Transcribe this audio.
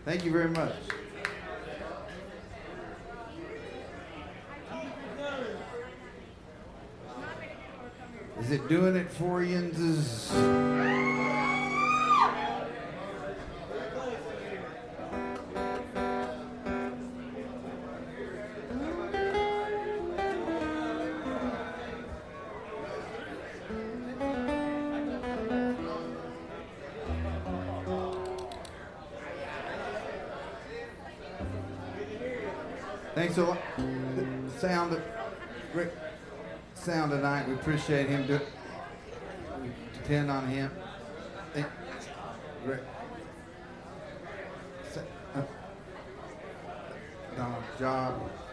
Thank you very much. Is it doing it for you? Thanks a lot. Great sound tonight. We appreciate him. We depend on him. Great. Done a job.